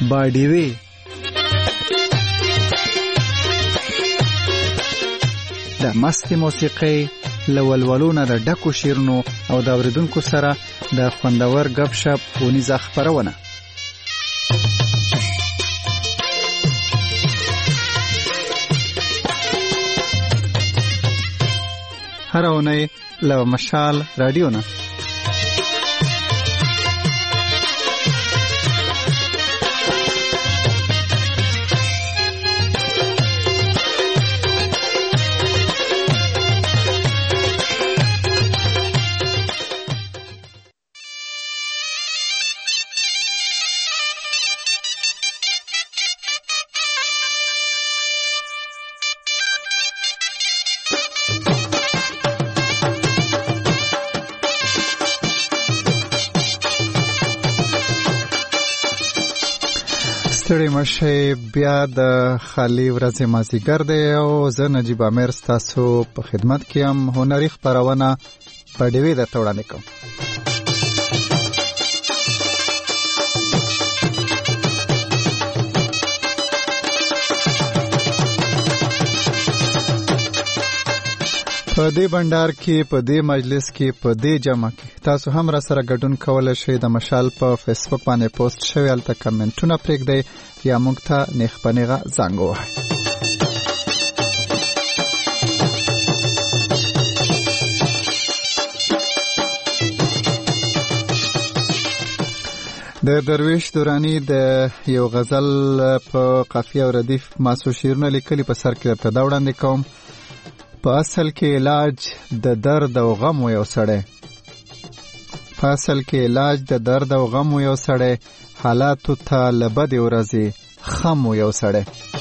باډیوي د مستي موسیقۍ له ولولو نه د ډکو شیرونو او د اوریدونکو سره د خوندور غپ شپ ونیزه خپرونه. هر اونۍ له مشال رادیو نه ستړي مشه بیا د خالی ورځې مازیګر دی او زه نجیب امیر ستاسو په خدمت کې هم هنري خپرونه باډیوي درته وړاندې کوم. په دې بندر کې په دې مجلس کې په دې جمع کې تاسو هم را سره ګډون کولای شئ. د مشال په فیسبوک باندې پوسټ شوی هلته کمنټونه پرېږدئ یا موږ ته نیغ په نیغه زنګ ووهئ. د درویش دورانی د یو غزل په قافیه او ردیف ماسو شیرونه لیکلي په سر کې درته دا وړاندې کوم. په اصل کې علاج د درد او غم یو سړی، په اصل کې علاج د درد او غم یو سړی، حالاتو ته له بدې ورځې خم یو سړی.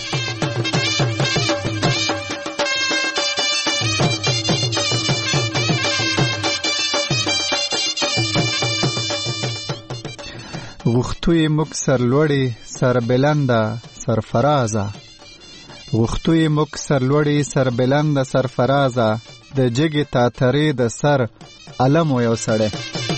غوښتوی موږ سرلوړي سربلنده سرفرازه، غوښتوی موږ سرلوړي سربلنده سرفرازه، د جګې تاترې د سر علم یو سړی.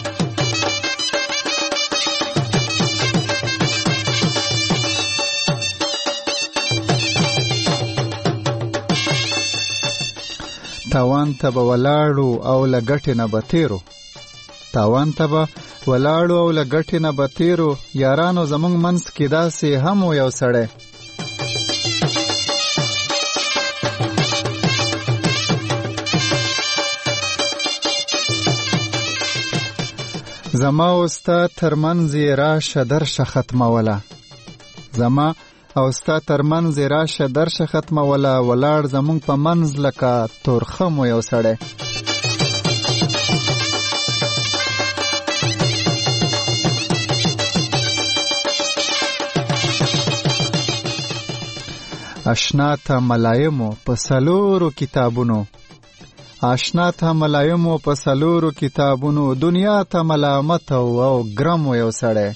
تاوان ته به ولاړو او له ګټې نه به تیرو، تاوان ته به ولاړو او له ګټې نه به تیرو، یارانو زمونږ منځ کې داسې هم یو سړی. زما او ستا ترمنځ یې راشه درشه ختموله، زما او ستا ترمنځ یې راشه درشه ختموله، ولاړ زمونږ په منځ لکه تورخم یو سړی. اشنا ته ملایمو په څلورو کتابونو، آشنا ته ملایمو په څلورو کتابونو، دنیا ته ملامت او ګرم یو سړی.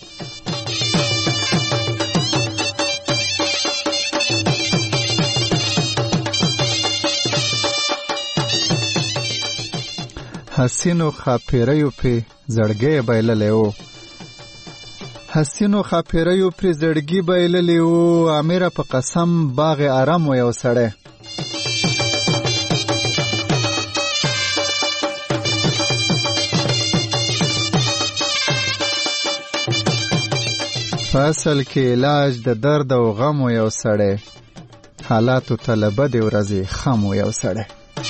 حسینو خاپیریو پې زړګی بایللی و، حسینو خاپیریو پرې زړګي بایللی و، امیره په قسم باغ آرام یو سړی. فاصل کې علاج د درد او غم یو سړی، حالاتو ته له بدې ورځې خم یو سړی.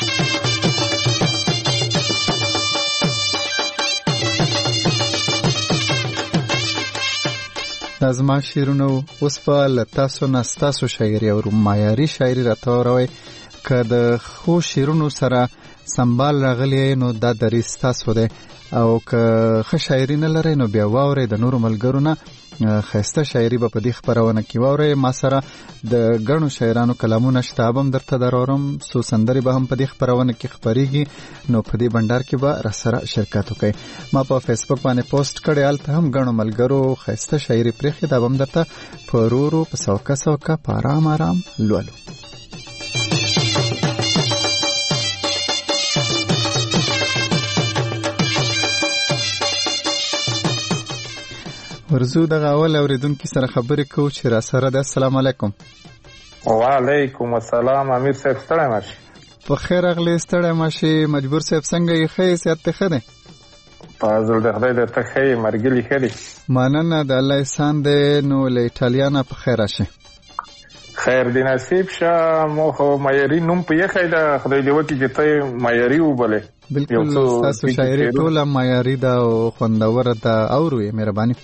دا زما شعرونه اوس به له تاسو نه ستاسو شاعري او معیاري شاعري راته واوروئ. که د ښو شعرونو سره سنبال راغلی نو دا دریځ ستاسو دی، او که ښه شاعري نه لرئ نو بیا واورئ د نورو ملګرو نه ښایسته شاعري به په دې خپرونه کې واورئ. ما سره د ګڼو شاعرانو کلامونه شته، به هم درته دراوړم، څو سندرې به هم په دې خپرونه کې خپریږي، نو په دې بنډار کې به راسره شرکت وکړئ. ما په فیسبوک باندې پوسټ کړی، هلته هم ګڼو ملګرو ښایسته شاعري پرېښې، دا به هم درته په ورو ورو په سوکه سوکه په ارام ارام لولو. ورزو دغه اول اوریدونکو سره خبرې کوو چې را سره ده. السلام علیکم. وعلیکم السلام. امیر صاحب ستړی ماشي؟ په خیر اغلی ستړی ماشي. مجبور صاحب څنګه یې؟ ښه یې؟ صحت دې ښه دی؟ فضل د خدای د ته ښه یې؟ مرګلي ښه دی؟ مننه، د الله احسان دی. نو له ایټالیا نه په خیر راشي. خیر دی نصیب شه. مو خو معیاري نوم په یخی ده، خدای دې وکړي چې ته معیاري وبلې. بالکل، ستاسو شاعري ټوله معیاري ده او خوندوره ده. اورو یې مهرباني.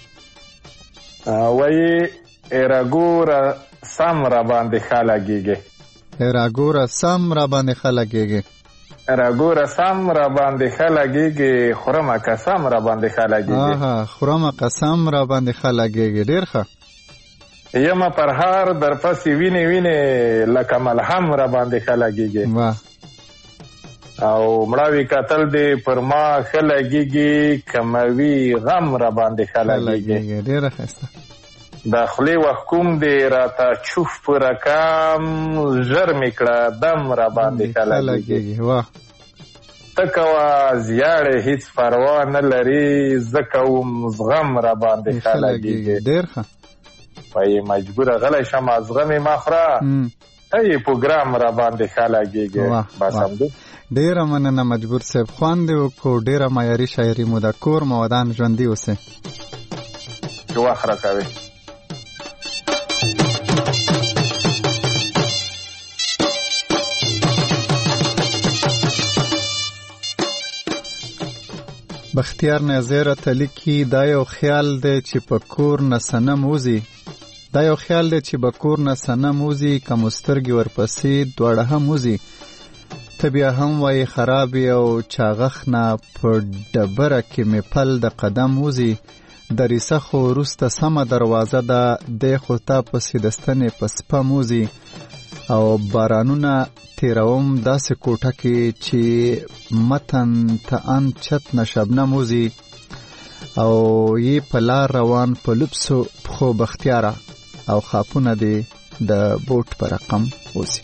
وایي ایراګوره سم را باندې ښه لګېږي. ایراګوره سم را باندې ښه لګېږي. ایراګوره سم را باندې ښه لګېږي. خورمه قسم را باندې ښه لګېږي. خورمه قسم را باندې ښه لګېږي. ډېر ښه. یمه پرهار در پسې وینې لکه ملهم را باندې ښه لګېږي. واه. او مړاوي قتل دې پر ما ښه لګېږي، کموي غم را باندې ښه لګېږي. ډېره ښایسته. د خولې وحکوم دې راته چوف په رقم، ژر مې کړه دم را باندې ښه لګېږي. واه. ته کوه زیاړې هېڅ پروا نه لري، زه کوم زغم را باندې ښه لګېږي. ډېر ښه. وایي مجبوره غلی شمه زغمې مه خوره، ته یې پروګرام را باندې ښه لګېږي. بس همدې. ډېره مننه مجبور صاحب، خوند دې وکړو. ډېره معیاري شاعري مو ده. کور مو ودان ژوندي اوسئ. وخت راکوئ. بختیار نظیر ته لیکي دا یو خیال دی چې په کور نه صنم وځي. دا یو خیال دی چې په کور نه صنم وځي، که مو سترګې ورپسې دواړه هم وځي. ته بیا هم وایې خراب او چاغښ نه په ډبره کې مې پل د قدم وځي. دریڅه خو وروسته سمه دروازه ده، دی خو تا پسې د ستنې په سپم وځي. او بارانونه تیروم داسې کوټه کې چې متن ته ان چت نه شبنم وځي. او یې په لار روان په لبسو پخو بختیاره، او خاپونه دې د بوټ په رقم وځي.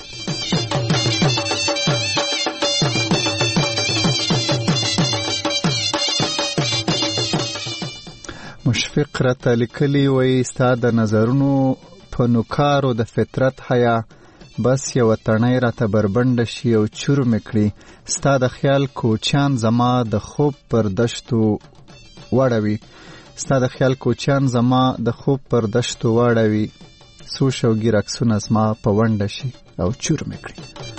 مشفق راته لیکلي وایي ستا د نظرونو په نوکارو د فطرت حیا، بس یو تڼۍ راته بربنډه شي او چور مې کړي. ستا د خیال کوچیان زما د خوب پر دشتو وړوي. ستا د خیال کوچیان زما د خوب پر دشتو وړوي. څو شوګیر عکسونه زما په ونډه شي او چور مې کړي.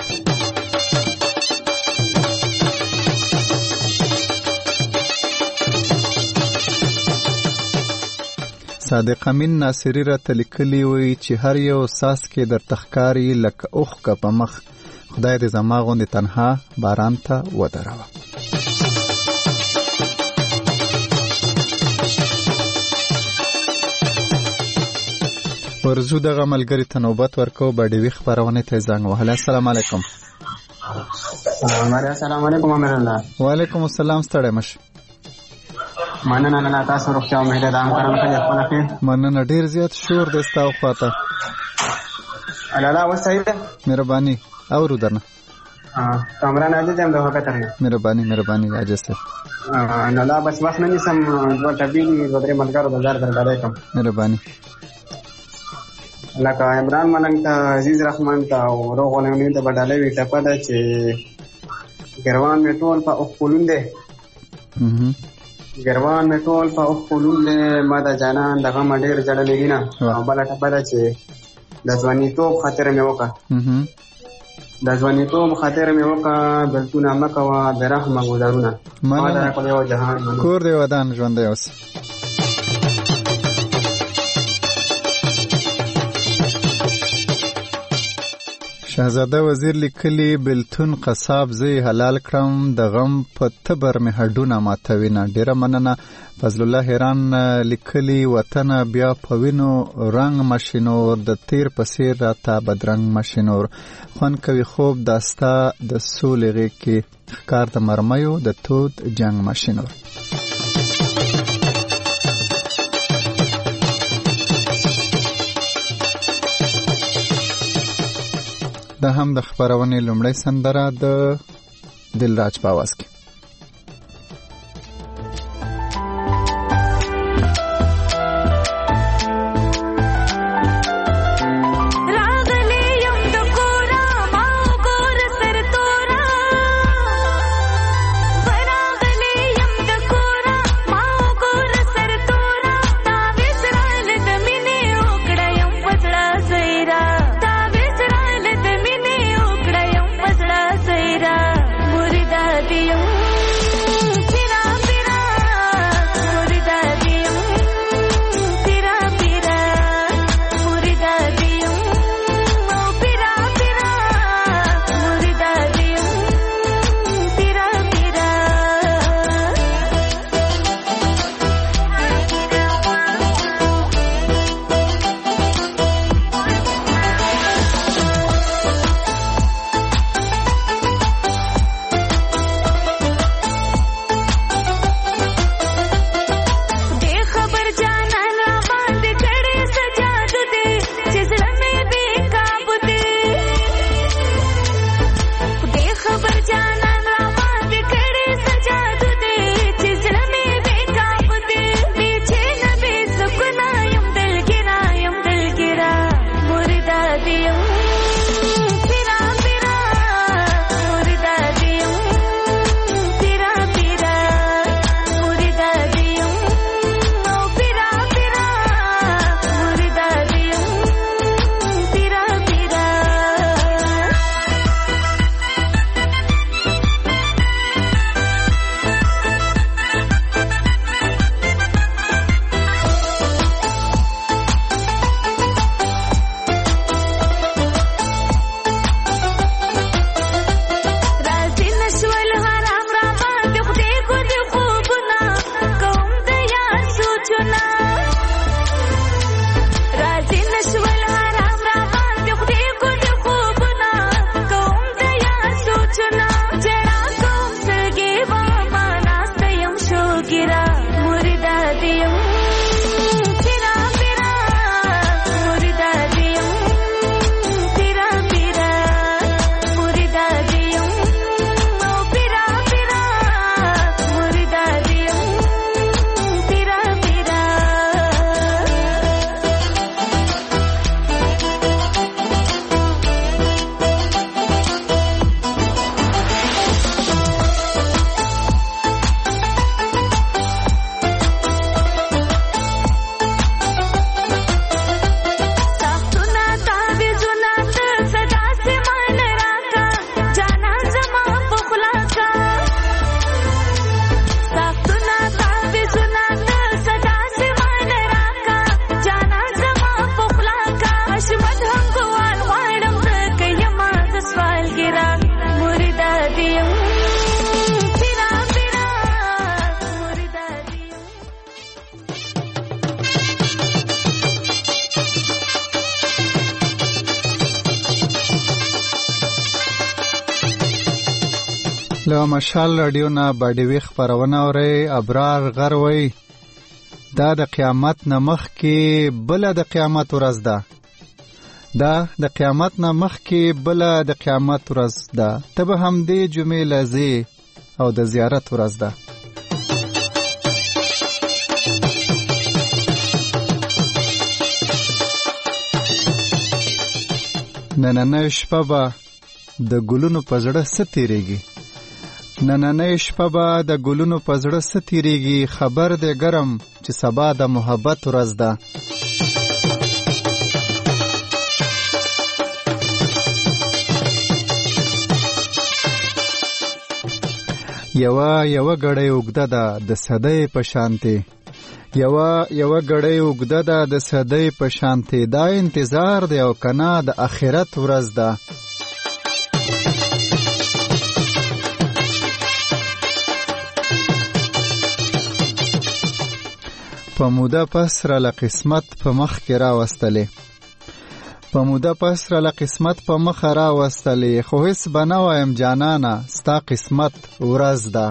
صادق امین ناصری راته لیکلي وایي چې هر یو څاڅکی درته ښکاري لکه اوښکه په مخ. خدای دې زما غوندې تنها باران ته ودروه. ورزو دغه ملګري ته نوبت ورکو. باډیوي خپرونې ته زنګ وهلی. السلام علیکم. السلام علیکم امیر الله. وعلیکم السلام. ستړی مشه. مننه. نه تاسو روغتیا او مهرباني دام کرم ته خپل خیر. مننه. ډیر زیات شور د ستاو خواته. الله وسایده. مهرباني. اورو درنه. کامران عزیز هم د وخت ترنه. مهرباني عاجز ته. نه لا بس وخت نه نسم دوه ټبیلی دوه درې ملګرو بازار درګړای کوم. مهرباني. لکه عمران ملنګ ته، عزیز رحمان ته او روغ ولنګ ته بدلې وی ټپه ده چې ګروان می ټول په خپلون دي. ګروان می ټول په خپلون دي، ما د جانان دغه مډیر جړلې دي نه. او بل ټپه ده چې د ځواني توپ خاطر مې وکړه. د ځواني توپ خاطر مې وکړه، بلتونه مکوه د رحمه ګذرونه. ما دا کول یو جهان کور دی ودان ژوند دی اوس. شهزاده وزیر لیکلی بلتون قصاب زی حلال کړم، د غم په تبر مې هډونه ماتوینه. ډیره مننه. فضل الله هیران لیکلی وطن بیا په وینو رنگ مشینور، د تیر پسیر راته بدرنګ مشینور. خوان کوي خوب داستا د سولې غېږ کې، ښکار د مرمیو د تود جنگ مشینور. دا هم د خبرونې لومړی سندره د دلراج په आवाज کې. سوالګرا مردا دیم پیرا پیرا مردا دیم پیرا پیرا مردا دیم او پیرا پیرا مردا دیم پیرا پیرا له مشال رادیو نه باډوي خبرونه اوري. ابرار غروي دا د قیامت نه مخکې بل د قیامت ورځ ده. دا د قیامت نه مخکې بل د قیامت ورځ ده. ته به هم دې جمعې لذي او د زیارت ورځ ده. نننۍ شپه به د ګلونو په زړه څه تېرېږي. نننۍ شپه به د ګلونو په زړه څه تېرېږي. خبر دې ګرم چې سبا د محبت ورځ ده. یوه ګړۍ اوږده ده د صدۍ په شانتې. یوه ګړۍ اوږده ده د صدۍ په شانتې. دا انتظار دی او کنه د آخرت ورځ ده. په موده پس را له قسمت په مخ کې راوستلې. په موده پس را له قسمت په مخ راوستلې. خو هیڅ به نه وایم جانانه ستا قسمت ورځ ده.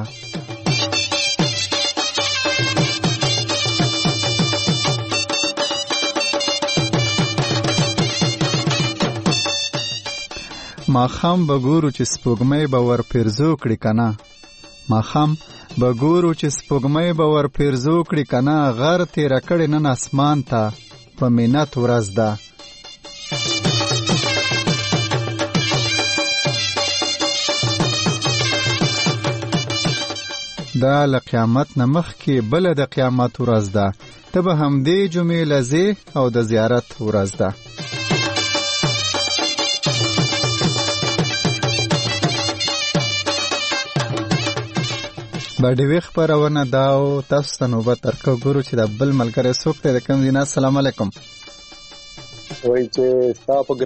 ماښام به ګورو چې سپوږمۍ به ور پیرزو کړي کنه. ماښام به ګورو چې سپوږمۍ به ور پیرزو کړي کنه. غر تیره کړي نن اسمان ته په منت ورځ ده. دا له قیامت نه مخکې بله د قیامت ورځ ده. ته به همدې جمعې لذي او د زیارت ورځ ده. باډوي خبرونه دا او تاسو ته نوبت درکو. ګورو چې د بل ملګری څوک دی د کوم ځای نه. السلام علیکم. وایي چې ستا په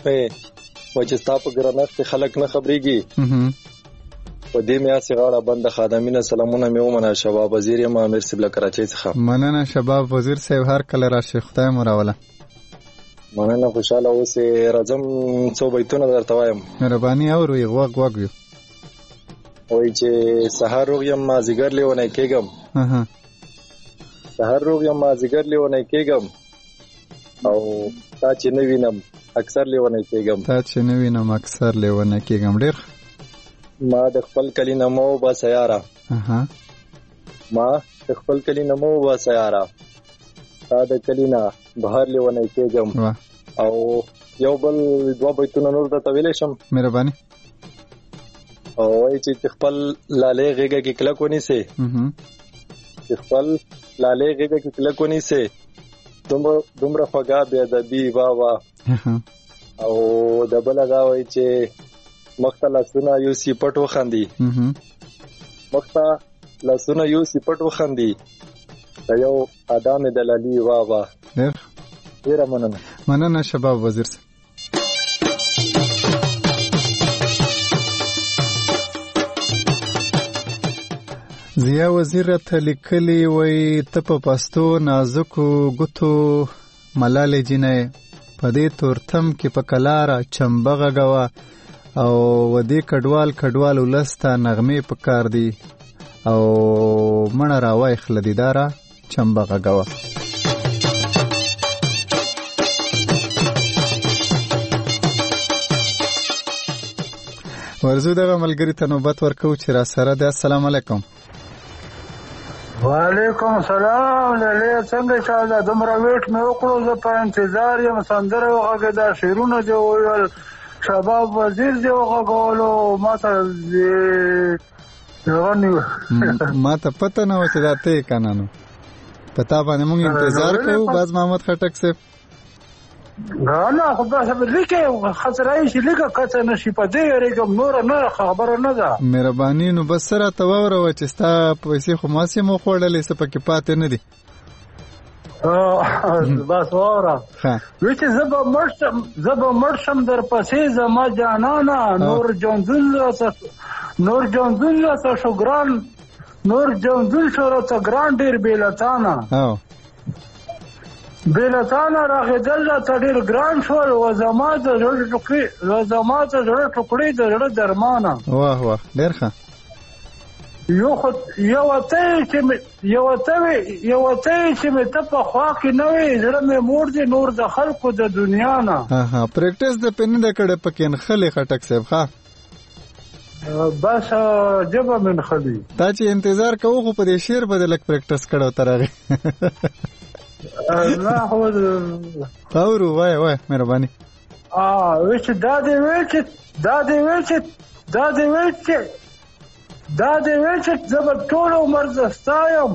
ګرانښت خلک نه خبرېږي. په دې میاسې غاړه بنده خادمینه سلامونه مې ومنه. شباب وزیر یم امیر صاحب له کراچۍ څخه. مننه شباب وزیر صاحب، هر کله راشي. خدای مو راوله. مننه، خوشاله اوسې. راځم څو بیتونه درته وایم. مهرباني اورئ. غوږ یو. وایي چې سهار روغ یم مازدیګر لیونی کېږم. سهار روغ یم مازدیګر لیونی کېږم او تا چې نه وینم اکثر لیونی کېږم. ډېر ما د خپل کلی نه مو وباسه یاره. ما د خپل کلی نه مو وباسه یاره. تا د کلی نه بهر لیونی کېږم. او یو بل دوه بیتونه نور درته ویلی شم. مهرباني. او وایي چې خپل لالې غېږه کې کلک ونیسې. چې خپل لالې غېږه کې کلک ونیسې. دومره خوږه بې ادبي واه. او د بله دا وایي چې مخته لاسونه یوسي پټ وخاندي. مخته لاسونه یوسي پټ وخاندي. د یو ادم دلالي واه. ډېره مننه شباب وزیر صاحب. ضیا وزیر ته لیکلی وای ته په پښتو نازکو ګوتو ملالې جنې په دې تورتم کې په کلاره چمبغه غوا او ودې کډوال ولسته نغمې پکار دي او مړه راوای خلدیداره چمبه غږوه. ورزو دغه ملګری ته نوبت ورکو چې را سره ده. السلام علیکم. وعلیکم السلام. لاله څنګه چاله دومره ویټ مې وکړو، زه په انتظار یم. سندره وغږېده، شعرونه دې وویل، شباب وزیر دې وغږولو، ماته ما ته پته نه وه چې دا ته یې که نه. نو په تا باندې مونږ انتظار کوو باز محمد خټک صاحب. نه خو بس لیکه خسرای شي لیکه کته نشي په دې ریګم نور نه خبره نه ده. مهرباني نو بس سره ته واوره چې ستا پیسې خو ماسې مو خوړلې څه پکې پاتې نه دي. بس واوره وی چې زه به مړ شم در پسې زما جانانه. نور جانزون راته شو ګران، نور جانزون شو راته ګران ډېر بېلتانه. بېلتانه راغېدل راته ډېر ګران شول، و زما د زړه ټوکړې د زړه درمانه. واه واه ډېر ښه. یوه ته چې مې ته په خوا کې نه وې، زړه مې موړ دی نور د خلکو د دنیا نه. پریکټس د پې نه ده کړې پکې نښلې خټک صاحب. ښه بس جبه مې نښلي. تا چې انتظار کوو خو په دې شعر به دې لږ پریکټس کړی تر هغې. نه خو اورو وای مهرباني. وی چې دا دې ویل چې زه به ټول عمر زستایم،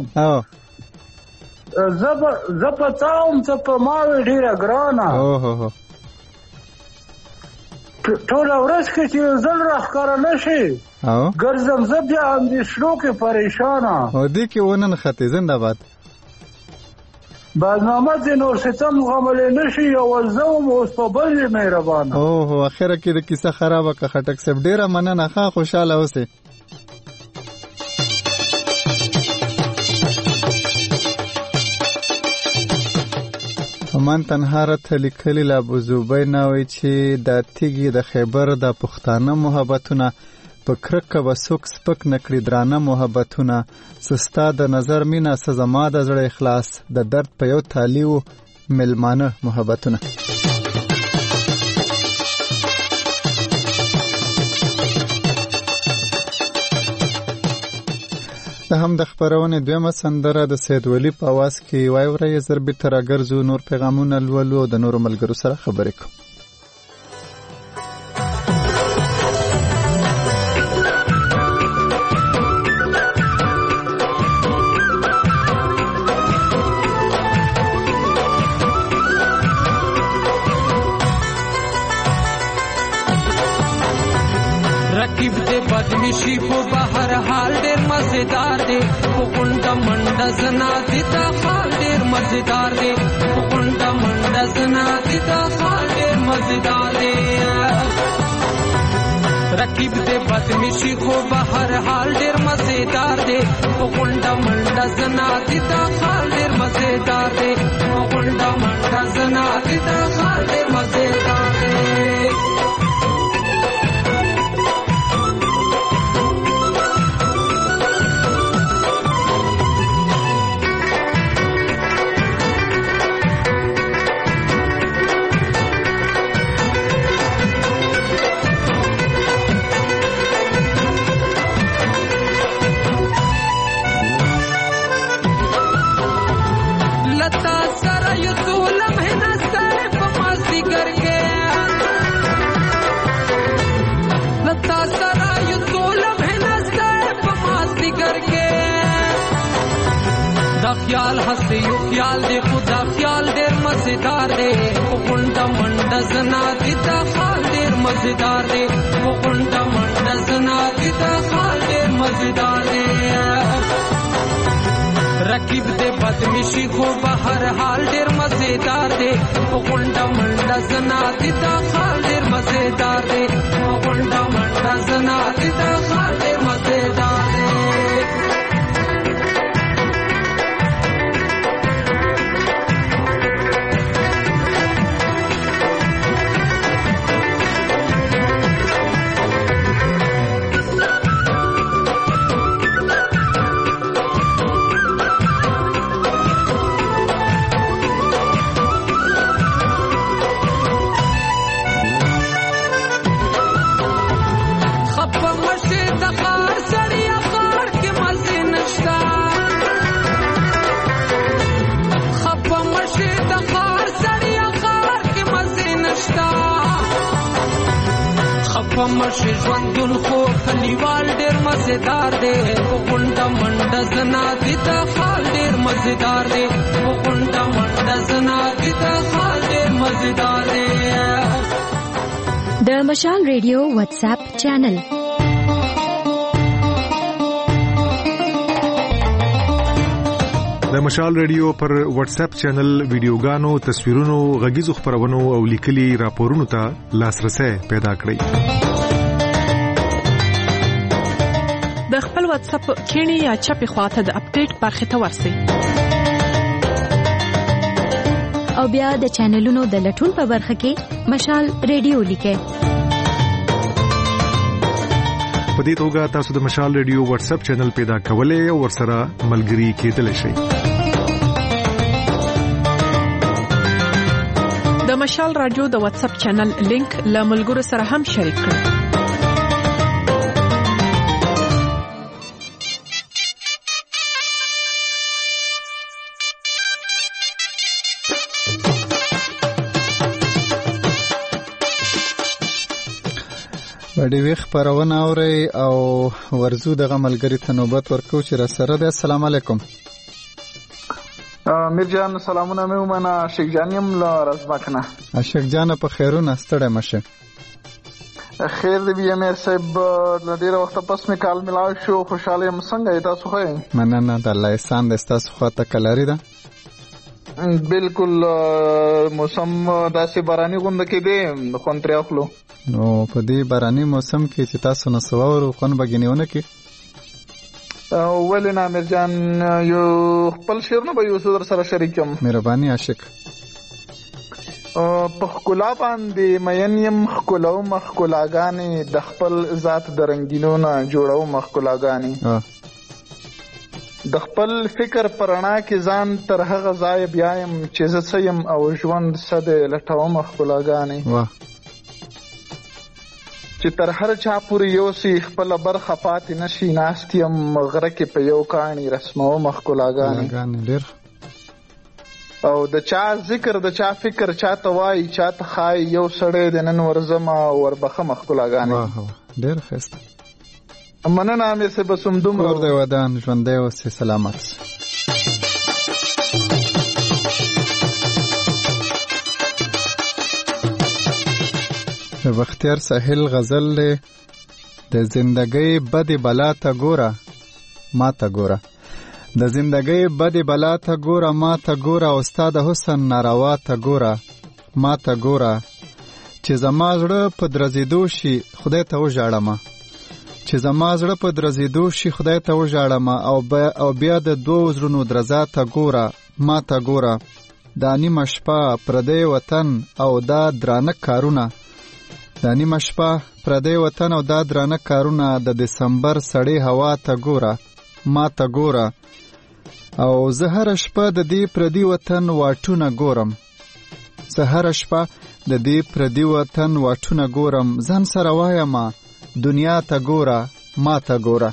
زه په تا وم ته په ما وې ډېره ګرانه. ټوله ورځ کې چې یو ځل راښکاره نه شي ګرځم زه بیا اندېښنو کې پریشانه. دې کې وننښتې زنده‌باد. بعدنامه دې نور ستم غملی نه شي، یو زه وم اوس په بل یې مهربانه. اوهو اخره کې د کیسه خرابه که خټک صاحب. ډېره مننه، ښه خوشحاله اوسئ. من تنها راته لیکلي له ابوزوبۍ نه وایي چې دا تیږې د خیبر د پښتانه محبتونه په کرکه به څوک سپک نه کړي درانه محبتونه. ستا د نظر مینه څه زما د زړه اخلاص، د درد په یو تالي و مېلمانه محبتونه. هم د خبرونه دویمه سندره د سید ولی په आवाज کې وای ورې زربې تر اگرزو نور پیغامونه لولو او د نورو ملګرو سره خبرې کوو. رقیب دے بدمشی کو بہر حال ډیر مزیدار دی، پونډه منډه زنا دي تا حال ډیر مزیدار دی، پونډه منډه زنا دي تا حال ډیر مزیدار دی. رقیب دے بدمشی کو بہر حال ډیر مزیدار دی، پونډه منډه زنا دي تا حال ډیر مزیدار دی، پونډه منډه زنا دي تا حال ډیر مزیدار دی. خیال ہنسی یو خیال دے خدا خیال دیر مزیدار دے، پونډه منډه زنا دي تا حال دیر مزیدار دے، پونډه منډه زنا دي تا حال دیر مزیدار دے. رقیب دے بدمشی کو بہر حال دیر مزیدار دے، پونډه منډه زنا دي تا حال دیر مزیدار دے، پونډه منډه زنا دي تا حال دیر مزیدار دے. په مشه ژوندون خو کلیوال ډېر مزیدار دی غونډه منډه زنا دي د حال ډېر مزیدار دی غونډه منډه زنا دي د حال ډېر مزیدار دی. د مشال ریډیو واتس اپ چینل د مشال ریډیو پر واتس اپ چینل ویډیوګانو، تصویرونو، غږیزو خبرونو او لیکلي راپورونو ته لاسرسي پیدا کړئ. د خپل واتس اپ کینی یا چپی خواته د اپډیټ برخه ته ورسئ او بیا د چینلونو د لټون په برخه کې مشال ریډیو لیکئ. په دې توګه تاسو د مشال ریډیو واتس اپ چینل پیدا کولای او ورسره ملګري کېدلی شئ. د مشال رادیو د واتس اپ چینل لینک له ملګرو سره هم شریک کړئ. وړي ویخ پرونه اوري او ورزو دغه ملګری ته نوبت ورکو چې را سره ده. السلام علیکم. امیر جان سلامونه مې ومنه. شیخ جانیم له رزمکنه. شیخ جان په خیرونه ستړی مشه. خیر دی بیا امیر صاحب، له ډیره وخت پس مې کال ملاو شو. خوشاله یم. څنګه تاسو خو یې؟ مننه د الله احسان د تاسو خو ته کلاري ده. بالکل موسم داسې باراني غونډه کې دی خون تر اخلو. نو په دې باراني موسم کې چې تاسو نو سوورو خون بګینیونه کې ولې نه امیر جان یو خپل شعرونه به یو سره سره شریکم. مهرباني عاشق. په خکلا باندې مین یم خکلاو مخکلاګانې د خپل ذات د رنگینو نه جوړو مخکلاګانې د خپل فکر پرانا کې ځان تر هغه ځای بیایم چې زه سیم او ژوند سده لټو مخکلاګانې چې تر هر چا پورې یو سی خپل برخه پاتې نشي ناستیم غره کې په یو کاڼي رسمو مخکلاګانې ډېر او د چا ذکر د چا فکر چاته وای چاته خای یو سړی د نن ورزما وربخه مخکلاګانې. واه ډېر ښایسته. مننه امیر صاحب. بسم دومره کور دی ودان ژوندی اوسې سلامت. د بختیار ساحل غزل دی. د زندګۍ بدې بلا ته ګوره ما ته ګوره، د زندګۍ بدې بلا ته ګوره ما ته ګوره، او ستا د حسن ناروا ته ګوره ما ته ګوره، چې زما زړه په درزېدو شي خدای ته وژاړمه، چې زما زړه په درزېدو شي خدای ته وژاړمه، او بیا د دوو زړونو درزا ته ګوره ما ته ګوره، دا نیمه شپه پردی وطن او دا درانه کارونه، دا نیمه شپه پردی وطن او دا درانه کارونه، د دسمبر سړې هوا ته ګوره ما ته ګوره، او زه هره شپه د دې پردي وطن واټونه ګورم، زه هره شپه د دې پردي وطن واټونه ګورم، ځان سره وایم دنیا ته ګوره ما ته ګوره.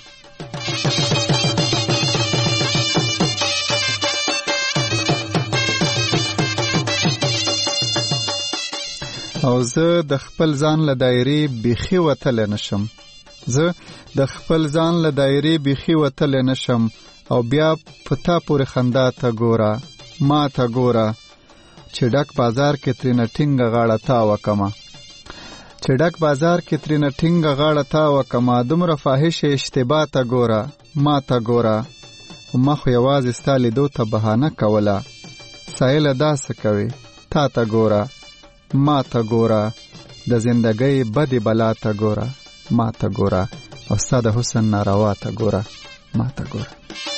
او زه د خپل ځان له دایرې بیخي وتلی نشم، زه د خپل ځان له دایرې بیخي وتلی نشم، او بیا په تا پورې خندا ته ګوره ما ته ګوره، چې ډک بازار کې ترېنه ټینګه غاړه تا وکمه، چې ډک بازار کې ترېنه ټینګه غاړه تا وکمه، دومره فاحش اشتباه ته ګوره ما ته ګوره، ما خو یوازې ستا لیدو ته بهانه کوله، سایله داسې کوي تا ته ګوره ما ته ګوره، د زندګۍ بدې بلا ته ګوره ما ته ګوره، او ستا د حسن ناروا ته ګوره ما ته ګوره.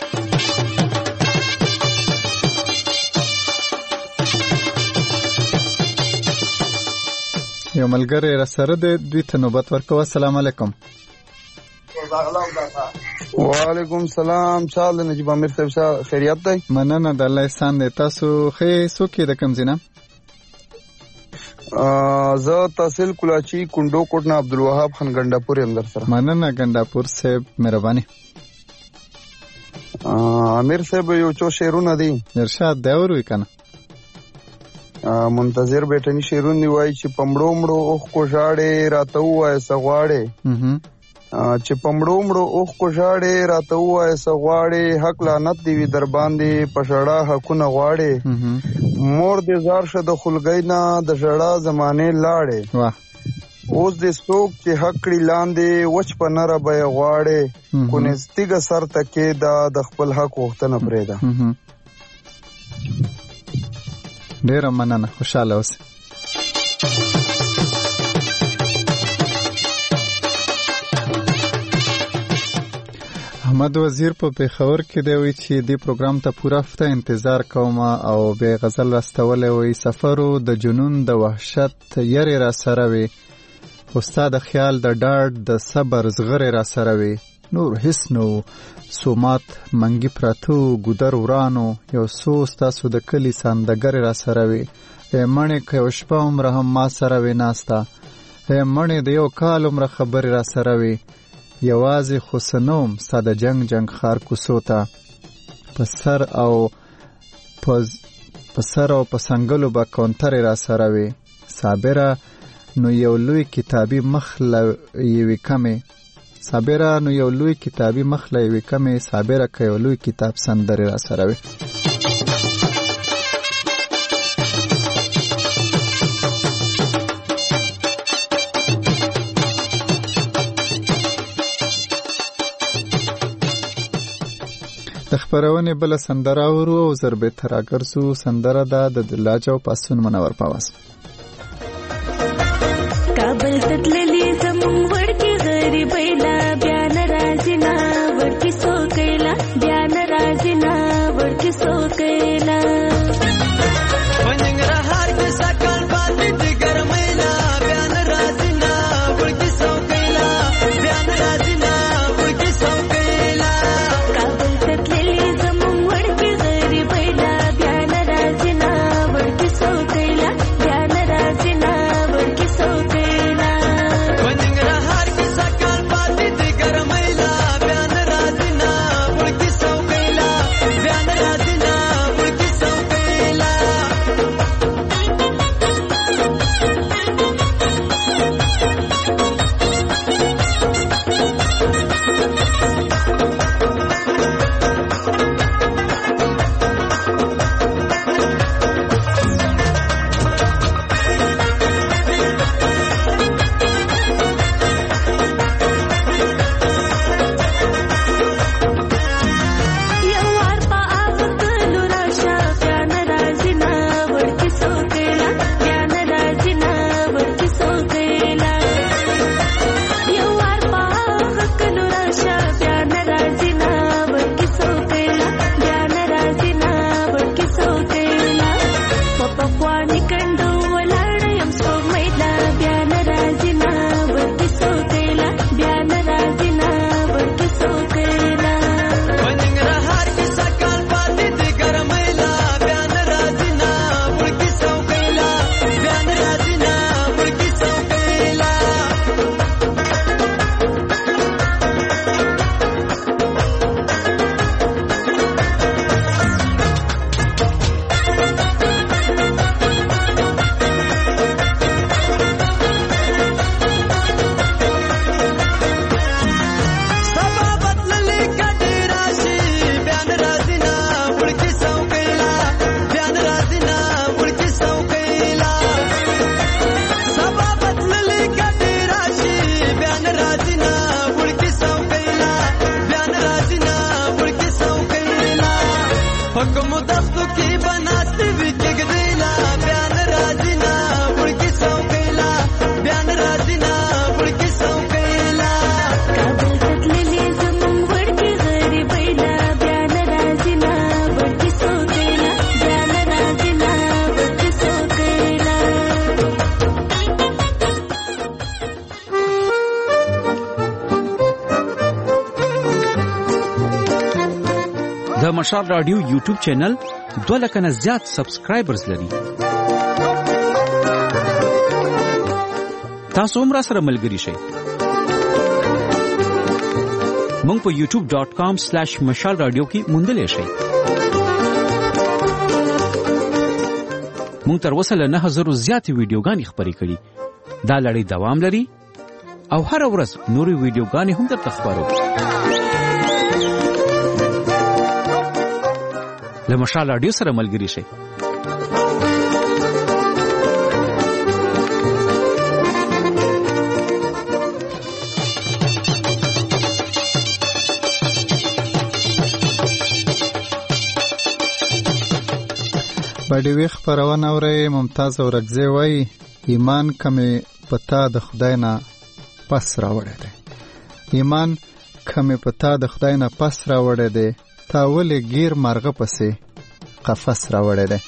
یو ملګری را سره دی، دوی ته نوبت ورکوه. السلام علیکم. وعلیکم سلام. چال دی نجیب امیر صاحب خیریت دی؟ مننه د الله احسان دی. تاسو ښه څوک یې د کوم ځای نه؟ زه تحصیل کلاچی کندو کوټ نه عبدالوهاب خان ګنډاپور یم در سره. مننه ګنډاپور صاحب، مهرباني. امیر صاحب یو څو شعرونه دي. ارشاد دی اوروي کنه. منتظر بیٹنی شیرون دی وای چې پمړو مړو اوخ کو ژاړې راته وای سغواړې چې پمړو مړو اوخ کو ژاړې راته وای سغواړې حق لعنت دی وی در باندې پښړا حقونه غواړې مور دې زار شه د خلګۍ نه د ژړا زمانه لاړې اوس دې څوک چې حق کړي لاندې وچ په نره به غواړې کو نستګ سر تکې دا د خپل حق وختنه پرېدا. ډیره مننه، خوشاله اوسئ. احمد وزیر په پیښور کې دی وی چې دې پروګرام ته پوره هفته انتظار کوم او به غزل راستولې وی سفرو د جنون د وحشت یری را سره وی استاد خیال د ډاډ د صبر زغره را سره وی نور هیڅ نو سومات منګي پراتو ګودر ورانو یو سوس تاسو د کلی ساندګر را سره وی مڼه کې شپه عمر هم ما سره وی ناستا مڼه د یو کال عمر خبر را سره وی یوازې خسنوم ساده جنگ خار کوسوتا پسر او پسنګلو با کونتر را سره وی صابره نو یو لوی کتابی مخله یوی کمه صابره نو یو لوی کتابی مخله یوی کمه صابره که یو لوی کتاب سندری را سره وی. د خبرونه بل سندره ورو او ضربه تراګرسو سندره د دلاجو پاسون منور پاواس کابل تتللی زمون ورکی غریبیلا بیان رازینا ورکی سو کیلا بیان رازینا ورکی سو کیلا وننګ رهار کې سکل پاتې دي ګرمیلا بیان رازینا ورکی سو کیلا بیان رازینا ورکی سو کیلا کابل تتللی زمون ورکی غریبیلا بیان رازینا ورکی سو کیلا بیان رازینا ورکی سو د مشال رادیو یوټیوب چینل 2 لک نه زیات سبسکرایبرز لري. تاسو هم را سره ملګری شئ. مونږ په youtube.com/mashalradio کې موندلی شئ. موږ تر اوسه له 9000 زیاتې ویډیوګانې خپرې کړي. دا لړۍ دوام لري او هر ورځ نورې ویډیوګانې هم درته خپرو. له مشال رادیو سره ملګري شئ. باډي خبرونه اوري. ممتاز اورګزی وای ایمان کمه پتا د خدای نه پس راوړی دی. ایمان کمه پتا د خدای نه پس راوړی دی. تا ولې گیر مرغه پسې قفس راوړی دی.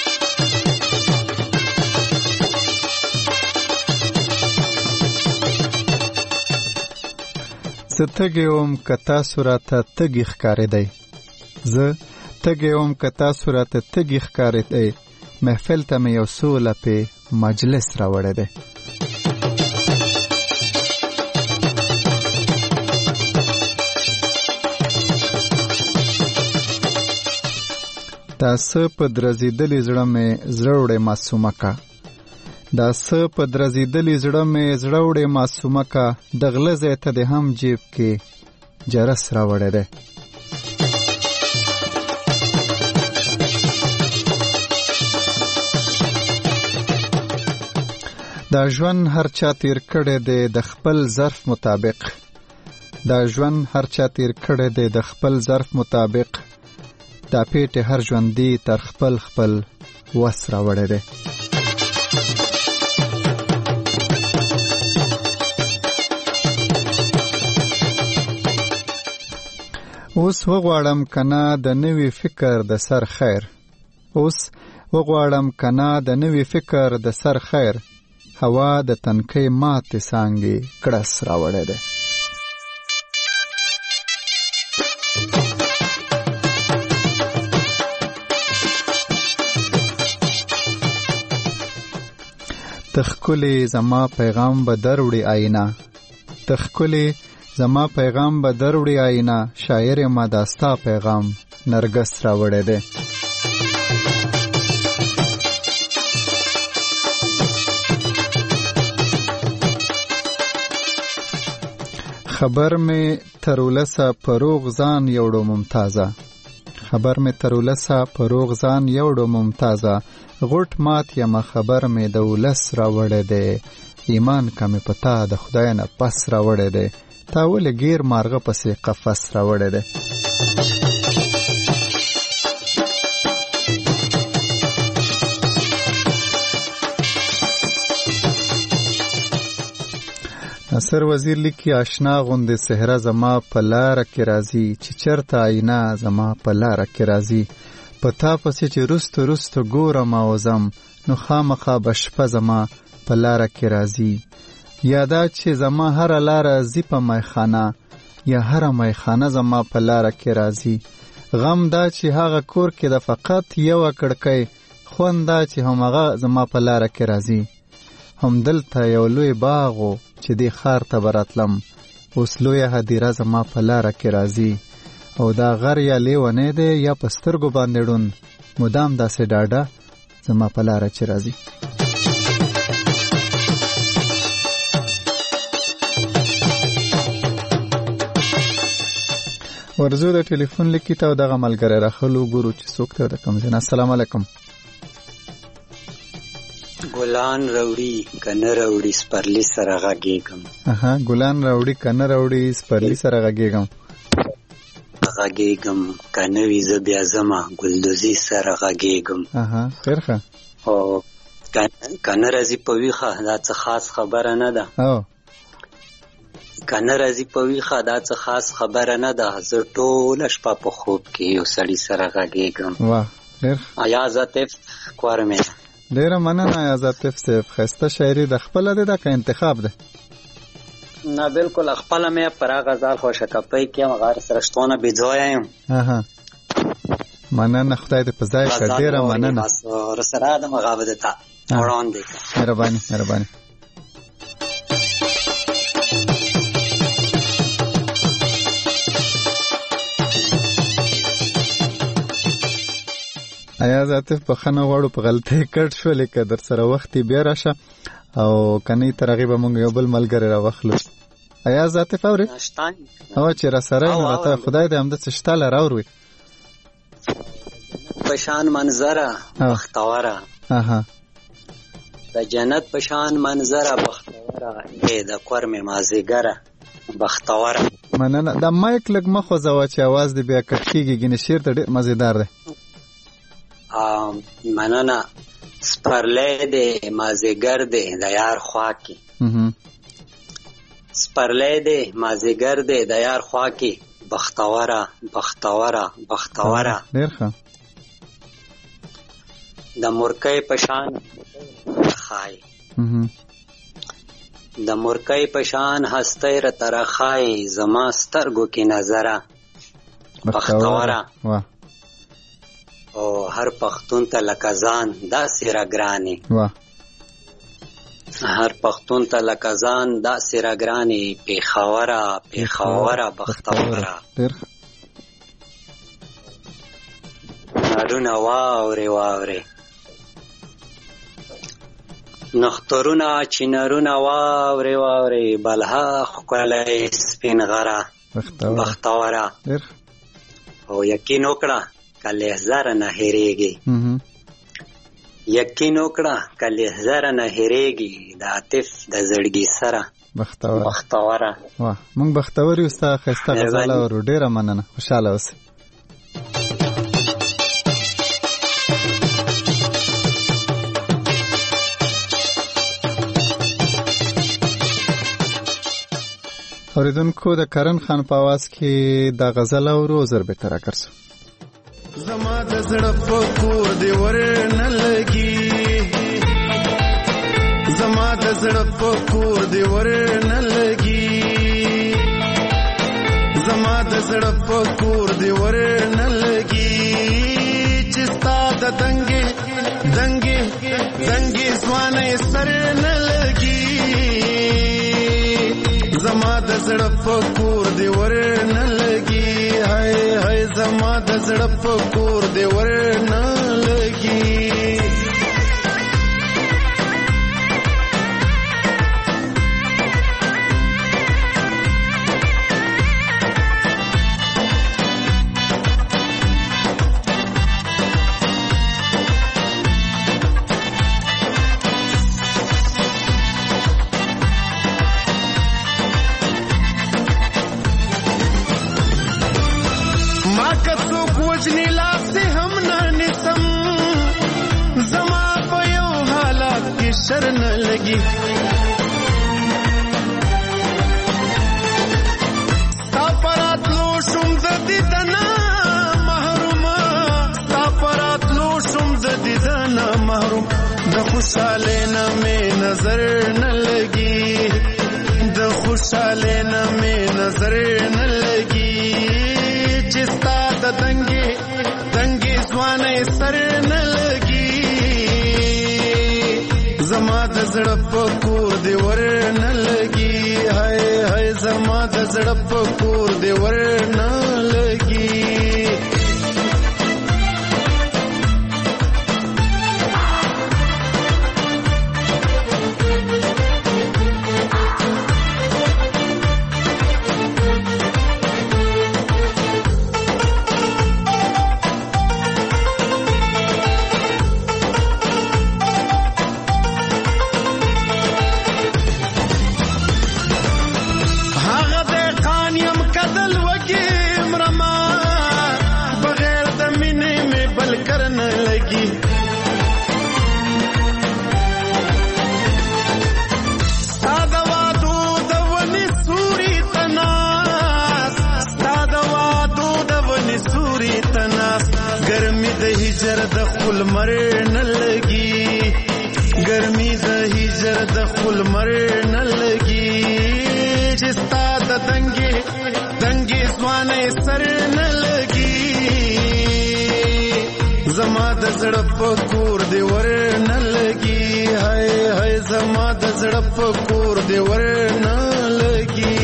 زه تږی وم که تاسو راته تږي ښکارېدی. زه تږی وم که تاسو راته تږي ښکارېدی. محفل ته مې یو څو لپې مجلس راوړی دی. دا څه په درزېدلي زړه مې زړه وړې معصومه کا. دا څه په درزېدلي زړه مې زړه وړې معصومه کا. د غله ځای ته دې هم جیب کې جرس راوړی دی. دا ژوند هر چا تیر کړی دی د خپل ظرف مطابق. دا ژوند هر چا تیر کړی دی د خپل ظرف مطابق. دا پیټه هر ژوندی تر خپل وس راوړی دی. اوس وغواړم کنه د نوې فکر د سر خیر. اوس وغواړم کنه د نوې فکر د سر خیر. هوا د تنکۍ ماتې څانګې کړس راوړی دی. تخکلی زما پیغام به دروړي آینه. تخکلی زما پیغام به دروړي آینه. شاعر ما داستا پیغام نرګس راوړی دی. خبر می ترولسه پروغ ځان یوړو ممتازه. خبر می ترولسه پروغ ځان یوړو ممتازه. غټ مات یم خبر می د ولس راوړی دی. ایمان کمې پتا د خدای نه پس راوړی دی. تا ولې گیر مارغه پسې قفس راوړی دی. نصر وزیر لیکي آشنا غوندې صحرا زما په لاره کې راځي. چې چرته آینه زما په لاره کې راځي. په تا پسې چې رستو ګورم او ځم نو خامخا به شپه زما په لاره کې راځي. یا دا چې زما هره لاره ځي په میخانه. یا هره میخانه زما په لاره کې راځي. غم دا چې هغه کور کې د فقط یوه کړکۍ. خوند دا چې همغه زما په لاره کې راځي. هم دلته یو لوی باغ و چې دې ښار ته به راتلم. اوس لویه هدیره زما په لاره کې راځي. او دا غر یا لیونی دی یا په سترګو باندې ړوند. مدام داسې ډاډه زما په لاره چې راځي. ورزو د ټلیفون لیکي ته دغه ملګری راخلو ګورو چې څوک ته د کوم ځای. السلام علیکم. ګلان راوړي کنه راوړي سپرلی سره غږیږم. ګلان راوړي کنه راوړي سپرلی سره غږیږم. غږیږم کنه وي زه بیا زما ګلدوزي سره غږیږم. خیر ښه. او کنه راځي په ویښه دا څه خاص خبره نه ده. کنه راځي په ویښه دا څه خاص خبره نه ده. زه ټوله شپه په خوب کې یو سړي سره غږیږم. واه ډېر یا زاتف کورمه. ډېره مننه یا زاتف صاحب. ښایسته شاعري د خپله ده که انتخاب ده؟ نه بالکل خپله مې پر هغه ځال خوشکپۍ کې یم. غار سره شتونه بېځایه یم. مننه خدای دې په ځای کړه. ډېره مننه. رسره د مغابده ته وړاندې کړه. مهرباني مهرباني. ایاز عاطف بخښنه غواړو په غلطۍ کټ شولې که در سره وخت بیا راشه او کنی تر هغې به مونږ یو بل ملګری راواخلو. ایاز عاطف اورې او چې را سره نو راته خدای دې همداسې شته لره اوروي په شان منظره بختوره د جنت په شان منظره بختوره د کور مې مازیګره بختوره. مننه. دا مایک لږ مخ وځوه چې اواز دې بیا کټ کېږي ګینې شعر ته ډېر مزېدار دی. مننه. سپرلی دی مازیګر دی د یار خوا کې سپرلی دی مازیګر دی د یار خوا کې بختوره بختوره بختوره. ډېر ښه. د مورکۍ په شان خای د مورکۍ په شان هستی را ترخای زما سترګو کې نظره بختوره. او هر پښتون ته لکه ځان داسې راګرانې هر پښتون ته لکه ځان داسې راګرانې پېښوره پېښوره بختوره. نارونه واورې واورې نخترونه چینرونه واورې واورې بلها ښکلی سپین غره بختوره. او یقین وکړه که لحظه نه هېرېږي یقین وکړه که لحظه نه هېرېږي د عاطف د زړګي سره بختوره. مونږ بختور یو. ستا ښایسته غزل اورو. ډېره مننه. خوشحاله اوسئ. اوریدونکو د کرن خان په आवाज کې د غزل اورو زر به تر اکرسو. زما د زړه په کور دی ورنه لګي زما د زړه په کور دی ورنه لګي زما د زړه په کور دی ورنه لګي چې ستا د دنګې دنګې دنګې ځوانې سر نه لګي زما د زړه په کور دی ورنه لګي هاي هاي زما د زړه په کور دی ورنه لګي. شرن لگی تا پراتلو شم زدیدنا محروم تا پراتلو شم زدیدنا محروم د خوشاله نامه نظر نه لگی د خوشاله نامه نظر نه لگی چې ستا د دنګي دنګي ځوانې سر نه لگی زما د زړه په کور دی ورنه لګي هاي هاي زما د زړه په کور دی ورنه لګي. هجر د خپل مر نه لګي ګرمي د هجر د خپل مر نه لګي چې ستا د دنګي دنګي ځوانې سر نه لګي زما د زړه په کور دی ور نه لګي هاي هاي زما د زړه په کور دی ور نه لګي.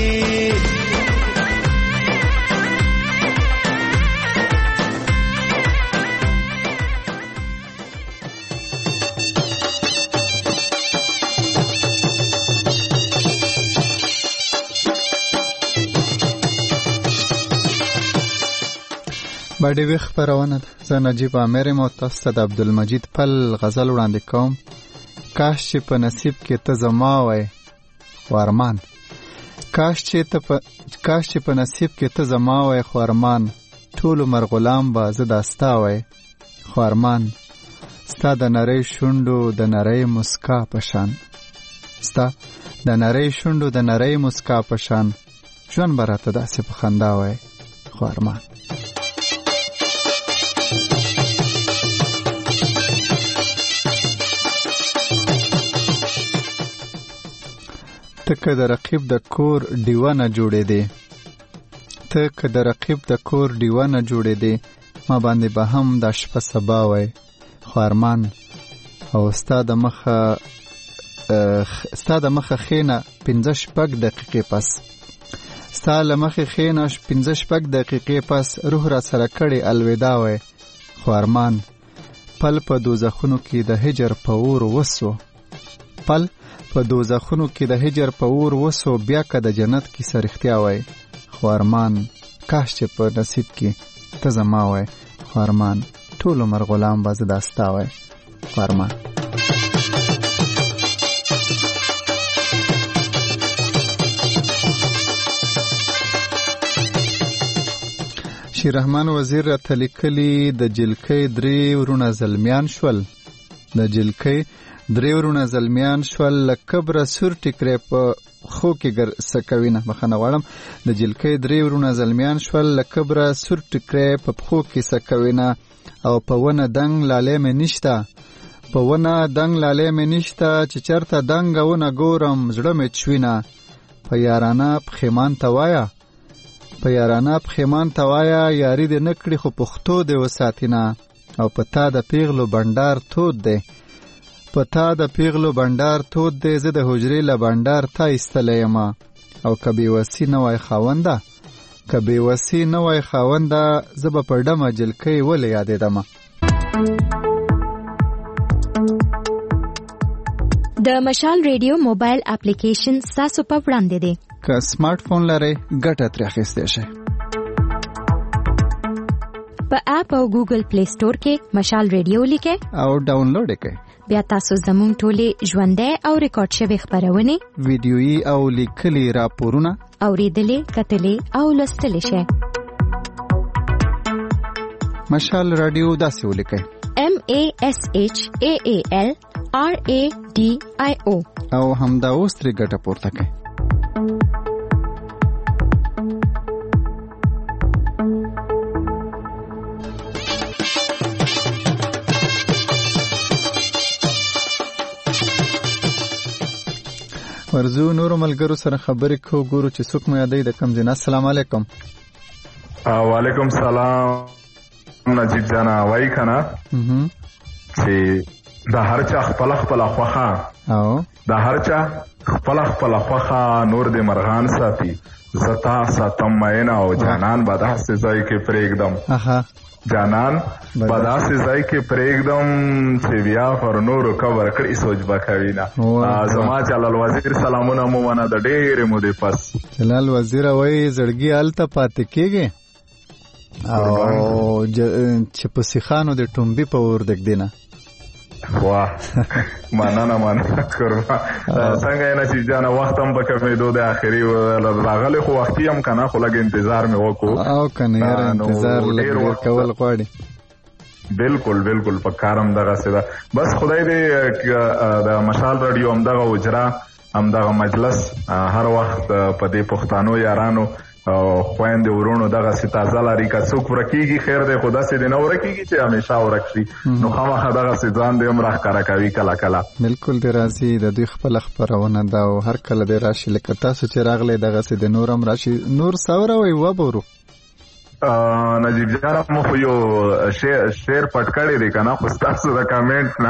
باډي وی خبرونه زه نجیب عامر مو تاسو ته د عبدالمجید پل غزل وړاندې کوم. کاش چې په نصیب کې ته زما وای خو ارمان، کاش چې په نصیب کې ته زما وای خو ارمان، ټول عمر غلام به زه داستا وای خو ارمان، ستا د نری شونډو د نری مسکا پشان، ستا د نری شونډو د نری مسکا پشان، ژوند به راته داسې په خندا وای خو ارمان. ته که د رقیب د کور ډیوه نه جوړې دی، ته که د رقیب د کور ډیوه نه جوړې دی، ما باندې به هم دا شپه سبا وای خو ارمان. او ستا د مخه خینه 15 دقیقې پس، ستا له مخې خینه 15 دقیقې پس، روح را سره کړې الوداع وای خو ارمان. پل په دوزخونو کې د هجر په اور وسو، پل په دوزخونو کې د هجر په اور وسو، بیا که د جنت کیسه رښتیا وای خو ارمان. کاش چې په نصیب کې ته زما وای خو ارمان، ټول عمر غلام به زه داستا وای خو ارمان. شیررحمان وزیر راته لیکلي د جلکۍ 3 ورونه زلمیان شول، د جلکۍ 3 ورونه زلمیان شول، له کبره سور ټیکری په خو کې سکوینه. بخښنه غواړم، د جلکۍ 3 ورونه زلمیان شول، له کبره سور ټیکری په پښو کې سکوینه. او په ونه دنګ لالې مې نشته، په ونه دنګ لالې مې نشته، چې چرته دنګه ونه ګورم زړه مې چوینه. په یارانه پښیمان ته وایه، په یارانه پښیمان ته وایه، یاري دې نه کړي خو پښتو دې وساتینه. او په تا د پیغلو بنډار تود دی، په تا د پیغلو بنډار تود دی، زه د حجرې له بنډار تا ایستلی یم. او که بېوسي نه وای خاونده، که بېوسي نه وای خاونده، زه به په ډمه جلکۍ ولې یادېدمه. د مشال ریډیو موبایل اپلیکیشن ستاسو په وړاندې دی. که سمارټ فون لرئ ګټه ترې اخیستی شئ. په اپ او ګوګل پلی سٹور کې مشال ریډیو لیکئ او ډاونلوډ یې کړئ. بیا تاسو زموږ ټولې ژوندۍ او ریکارډ شوې خپرونې، ویډیويي او لیکلي راپورونه اورېدلې، کتلې او لوستلی شئ. مشال راډیو داسې ولیکئ: MASHAALRADIO او همدا اوس ترې ګټه پورته کړئ. ورزو نورو ملګرو سره خبرې کو، ګورو چې څوک مو یادوي د کوم ځای نه. السلام علیکم. وعلیکم سلام نجیب جانا. وایي که نه چې د هر چا خپله خپله خوښه، د هر چا خپله خپله خوښه، نور دې مرغان ساتي، زه تا ساتم مینه، او جانان به داسې ځای کې پرېږدم، جانان به داسې ځای کې پرېږدم چې بیا پر نورو کبر کړي سوچ به کوي نه. زما جلال وزیر سلامونه مو منه د ډېرې مودې پس. جلال وزیر وایي زړګي هلته پاتې کېږي او چې په سیخانو د ټومبي په اور دږدي نه. واه مننه قربان. څنګه یې نصیب جانه، وخت هم په کمېدو د آخري راغلی، خو وختي هم که نه، خو لږ انتظار مې وکړو. او که نه یاره انتظار لږ کول غواړي. بالکل بالکل په کار هم دغسې ده. بس خدای دې د مشال راډیو همدغه اجرا، همدغه مجلس هر وخت په دې پښتانو یارانو خویندې ورونو دغسې تازه لري. که څوک ورکېږي خیر دی، خو داسې دې نه ورکېږي چې همیشه ورک شي، نو خامخا دغسې ځان دې هم راښکاره کوي کله کله. بالکل دې راځي، د دوی خپله خپرونه ده او هر کله دې راشي. لکه تاسو چې راغلی دغسې د نور هم راشي. نور سوره وایي وبورو. نجیب جان مو خو یو شعر پټ کړی دی که نه، خو ستاسو د کامنټ نه.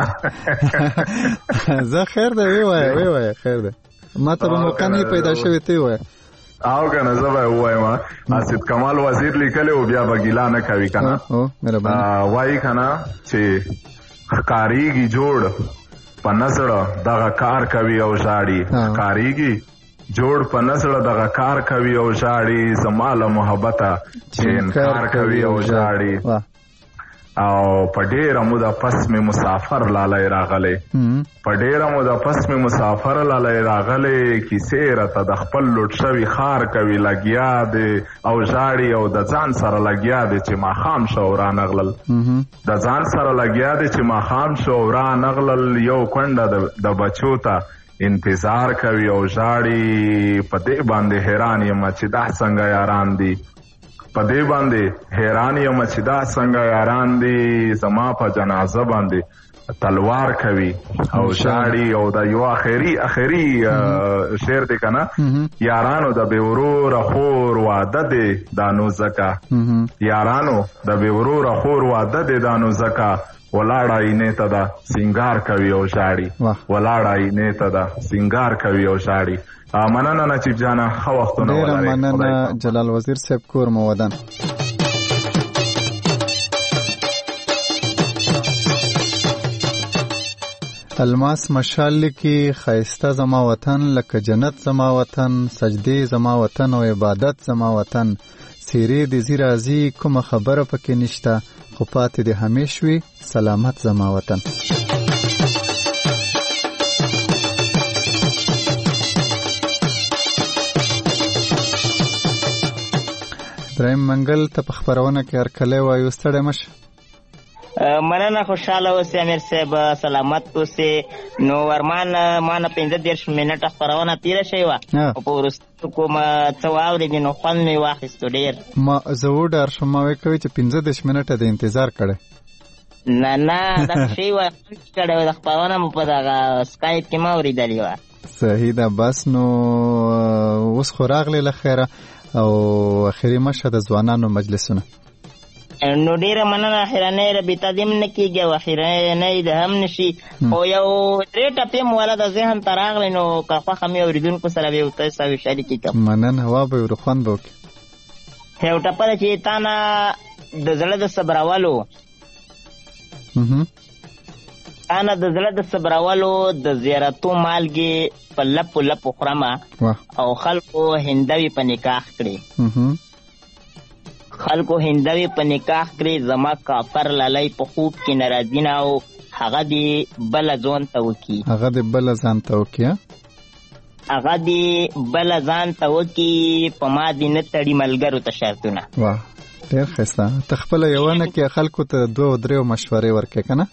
زه خیر دی ویوایه خیر دی، ما ته به موقع نه پیدا شوې، ته ووایه. او که نه زه به ووایم. اسد کمال وزیر لیکلی و، بیا به ګیله نه کوي که نه. وایي که نه چې ښکارېږي جوړ په نزړه دغه کار کوي او ژاړي، ښکارېږي جوړ په نسړه دغه کار کوي او ژاړي زما له محبته چې انکار کوي او ژاړي او په ډېره موده پس مې مسافر لالی راغلی په ډېره موده پس مې مسافر لالی راغلی کیسې راته د خپل لوټ شوي ښار کوي لګیا دی او ژاړي او د ځان سره لګیا دی چې ماښام شو او رانغلل د ځان سره لګیا دی چې ماښام شو او رانغلل یو کونډه د بچو ته انتظار کوي او ژاړي په دې باندې حیران یم چې دا څنګه یاران دي په دې باندې حیران یم چې دا څنګه یاران دي زما په جنازه باندې تلوار کوي او ژاړي او دا یو اخري شعر دی کنه یارانو د بې وروره خور واده دی دا نو ځکه یارانو د بې وروره خور واده دی دا نو ځکه ولاړه اینې ته دا سینګار کوي او ژاړي ولاړه اینې ته دا سینګار کوي او ژاړي مننه نجیب جانا ښه وختونه ولرئ. ډېره مننه جلال وزیر صاحب کور مو ودان. الماس مشال لیکي ښایسته زما وطن لکه جنت زما وطن سجدې زما وطن او عبادت زما وطن سیرې د زی راځي کومه خبره پکې نشته خو پاتې د همیش وي سلامت زما وطن. ابراهیم منګل ته په خبرونه کې هرکلی وایو ستړی مشه. مننه خوشحاله اوسې امیر صاحب سلامت اوسې. نو ورمان ما نه 15 منټه خبرونه تېره شوې وه او په وروستو کوم څه واورېدې نو خوند مې واخیستو ډېر. ما زه وډار شوم ما وایې کوي چې 15 منټه د انتظار کړی. نه داسې شوي وه کړی وه د خبرونه مو په دغه سکایپ کې ما اورېدلې وه. صحیح ده بس نو اوس خو راغلی له خیره او اخري مشه د ځوانانو مجلسونه. نو ډیره مننه اخرنۍ رابطه دې هم نه کېږي او اخرنۍ د هم نشي خو یو 3 ټپې مو والا د ذهن ته راغلی نو که خوښه مې اورېدونکو سره به یو تاسو سره شریکې کړم. مننه وا به یو خوند به وکړي. یو ټپه ده چې تا نه د زړه د صبرولو تا نه د زړه د صبرولو د زیارتو مالګې په لپو لپو خورمه او خلکو هندوي په نکاح کړي خلکو هندوي په نکاح کړي زما کافر لالی په خوب کې ناراضي نه او هغه دې بله ځان ته وکړي هغه دې بله ځان ته وکړي هغه دې بله ځان ته وکړي په ما دې نه تړي ملګرو ته شرطونه. واه ډېر ښایسته. ته خپله یوه نه کې خلکو ته 2-3 مشورې ورکړې که نه؟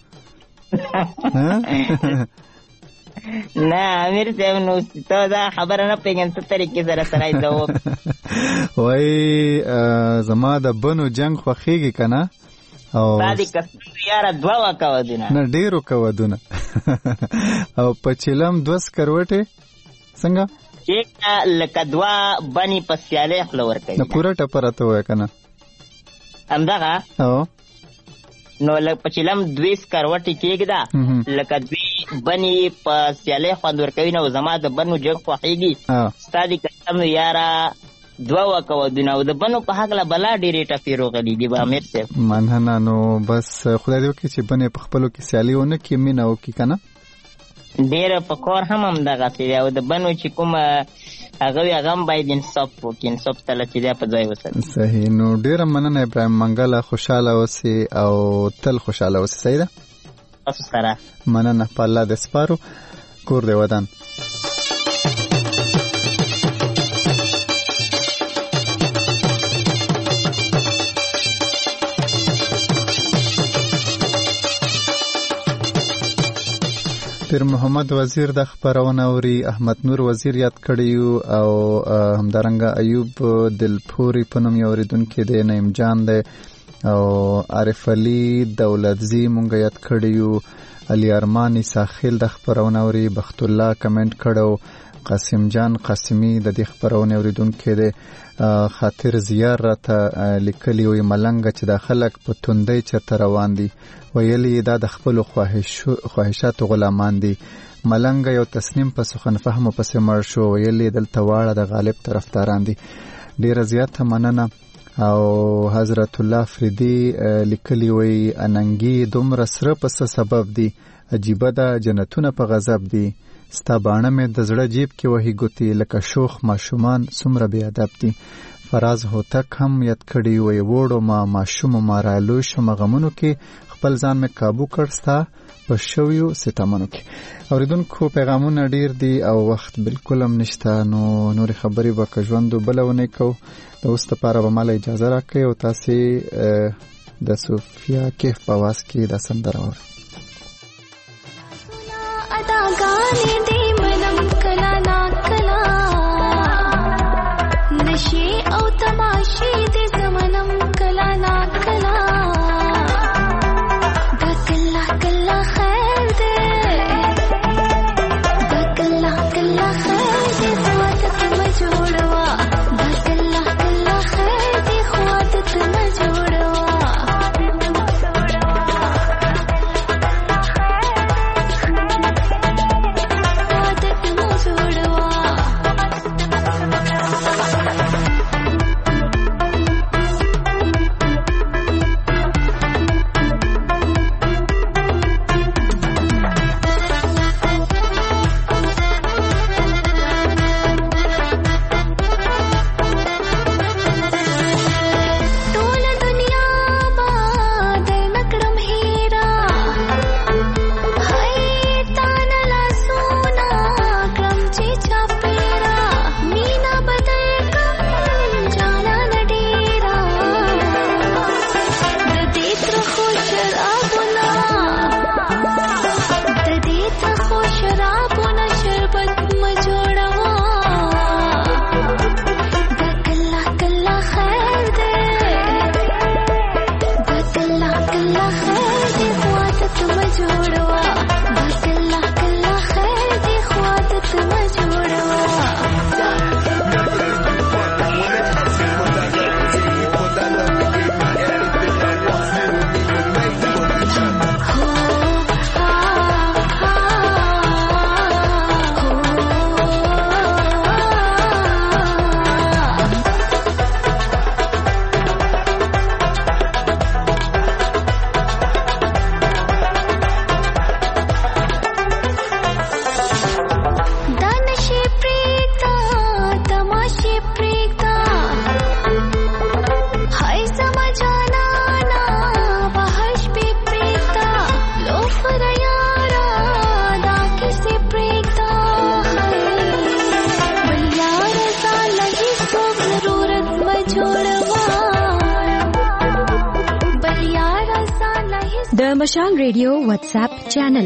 نه امیر صاحب نو ته دا خبره نه پېژنې څه طریقې سره سړی ځواب وایي زما د بنو جنګ خوښېږي که نه او تا دې کسبو یاره 2 وکودونه نه ډېرو کودونه او په چلم 2 سکروټې څنګه چې لکه 2 بنې په سیالۍ خوله ورکوي. نه پوره ټپه راته ووایه که نه همدغه نو لکه په چلم 2 سکروټې کېږده لکه 2 بنې په سیالۍ خوند ورکوي نو زما د بنو جنګ خوښېږي ستا دې قسم یاره 2 وکودونه او د بنو په هکله بلا ډېرې ټپې روغلي دي به امیر صاحب. مننه نو بس خدای دې وکړي چې بنې په خپلو کې سیالي ونه کړي مینه وکړي که نه ډېره په کار هم همدغسې دی او د بنو چې کومه هغه وي هغه هم باید انصاف وکړي انصاف تله چې دی په ځای وساتي. صحیح. نو ډېره مننه ابراهیم منګله خوشحاله اوسې او تل خوشحاله اوسې. صحیح ده تاسو سره مننه په الله دې سپارو کور دې ودان. پیر محمد وزیر د خبرونه اوري احمد نور وزیر یاد کړی او همدارنګه ایوب دلپوري په نوم یو اوریدونکی دی نعیم جان دی او عارف علي دولتزی مونږ یاد کړی علي ارمانی ساحل د خبرونه اوري بخت الله کمنټ کړو قاسم جان قاسمی د دې خبرونه اوریدونکی دی خاطر زیار راته لیکلی وي ملنګ چې د خلک په توندۍ چرته روان دي ویلی دا د خپلو خواهشاتو غلامان دي. ملنګ یو تسنیم په سخن فهمو پسې مړ شو ویلی دلته واړه د غالب طرفداران دي. ډیره زیاته مننه او حضرت الله فریدی لیکلی وی اننګي دومره سره پس سبب دی عجیبه ده جنتونه په غضب دی ستا باڼه مې د زړه جیب کې وهي ګوتې لکه شوخ ماشومان څومره بې ادب دي فراز هوتک هم یاد کړي وی وړو ماشوم ما رالوی شم غمونو کې خپل ځان مې کابو کړ ستا په شویو ستمنو کې. اوریدونکو پیغامونه ډیر دي او وخت بالکل هم نشته نو نور خبرې به که ژوندو بلونه کو د اوس لپاره به مال اجازه راکړئ او تاسو د صوفیا کیف په واس کې د سندره اورئ. اداګانې دې منم کلا نا کلا نشي او تماشې دې زمنم کلا نا کلا دا کلا کلا خیر دې دا کلا کلا خیر دې خواتت مجوړوا دا کلا کلا خیر دې خواتت مجوړوا د مشال ریډیو واتس اپ چینل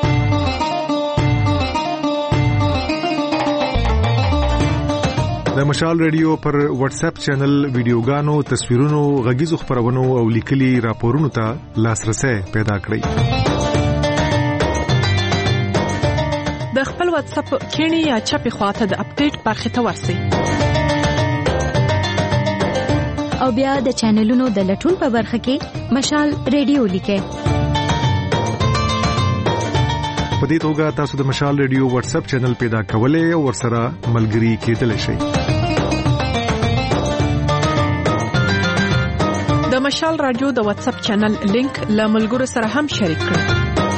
د مشال ریډیو پر واتس اپ چینل ویډیوګانو تصویرونو غږیزو خبرونو او لیکلي راپورونو ته لاسرسي پیدا کړئ. د خپل واتس اپ کینی یا چپی خواته د اپډیټ برخه ته ورسئ او بیا د چینلونو د لټون په برخه کې مشال ریډیو لیکئ. په دې توګه تاسو د مشال ریډیو واتس اپ چینل پیدا کولای او ورسره ملګري کېدلی شئ. د مشال رادیو د واتس اپ چینل لینک له ملګرو سره هم شریک کړئ.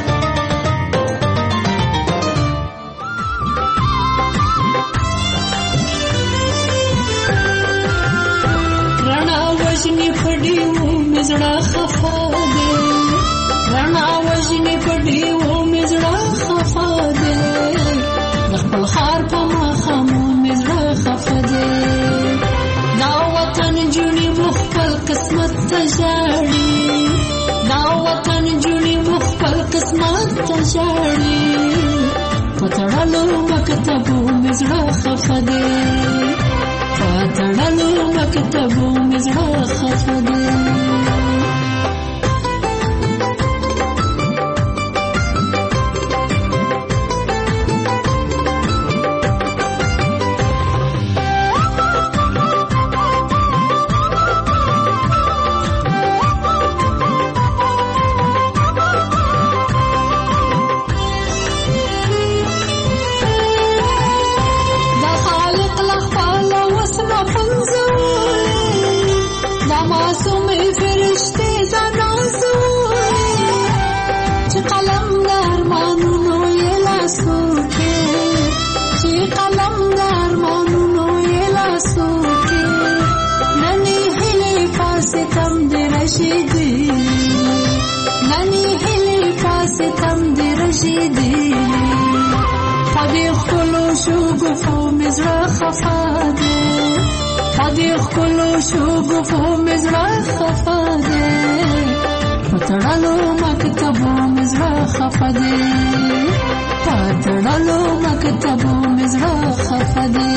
وجنی پډیو مزړه خفا دې رڼا وجنی پډیو مزړه خفا دې خپل خار په مخامو مزړه خفا دې دا وطن جونی مخفل قسمت تجاړي دا وطن جونی مخفل قسمت تجاړي پتړلو مکتبو مزړه خفا دې پتړلو مکتبو مزړه خفا دې. رشیدي نني هلي پاسه تم دې رشیدي پدې خلو شو ګفو مزرا خفا دې پدې خلو شو ګفو مزرا خفا دې پتړلو مکتبو مزرا خفا دې پتړلو مکتبو مزرا خفا دې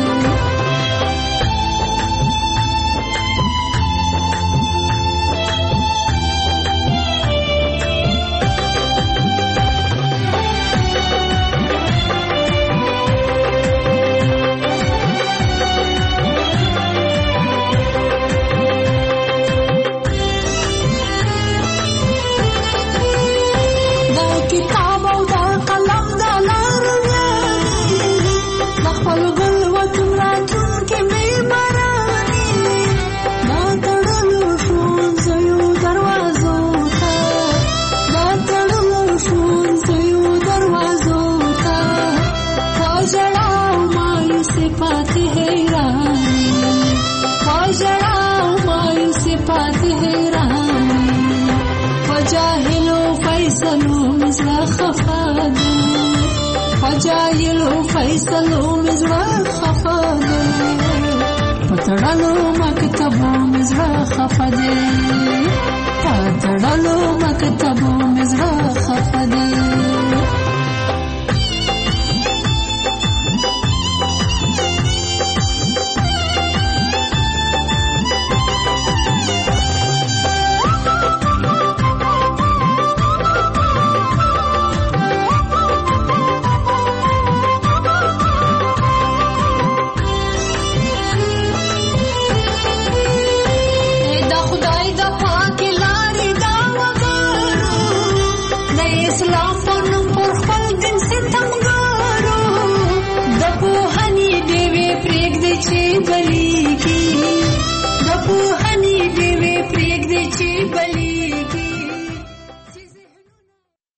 جاهلو فیصلو مزرا خفا دے پتڑلو مکتبو مزرا خفا دے پتڑلو مکتبو مزرا خفا دے गली